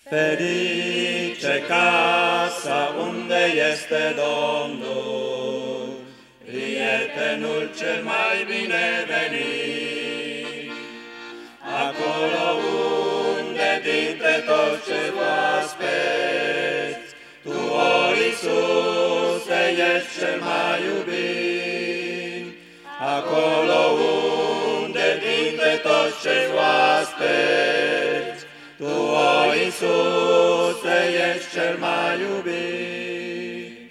Ferice casa unde este Domnul, prietenul cel mai binevenit. Acolo unde dintre toți cei oaspeți, Tu, o Iisuse, ești cel mai iubit. Acolo unde dintre toți cei oaspeți, Tu, o Iisuse, ești cel mai iubit.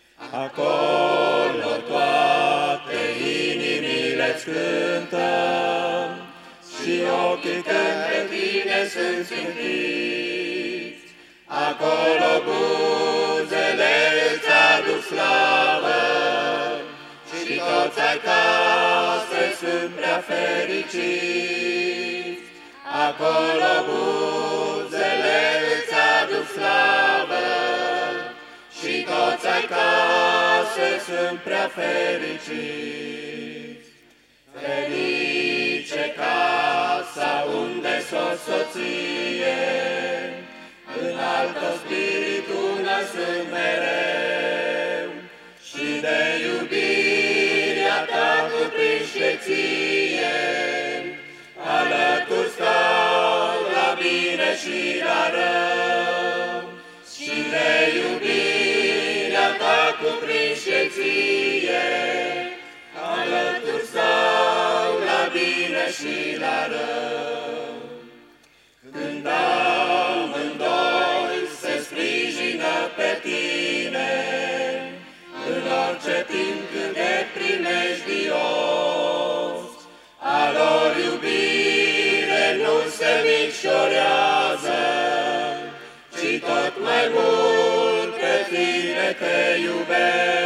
Acolo toate inimile-ți cântă și ochii către Tine sunt țintiți. Acolo buzele îți aduc slavă și toți ai case sunt prea fericiți. Acolo buzele îți aduc slavă și toți ai case sunt prea fericiți. Ferice casa unde s-o soție, înaltă spiritul sunt mereu, și de iubirea Ta cuprinși ție, alături stau la bine și la rău. Și de iubirea Ta cuprinși ție, alături stau la bine și la rău. Când amândoi se sprijină pe Tine, în orice timp când e primejdios, a lor iubire nu se micșorează, ci tot mai mult pe Tine te iubesc.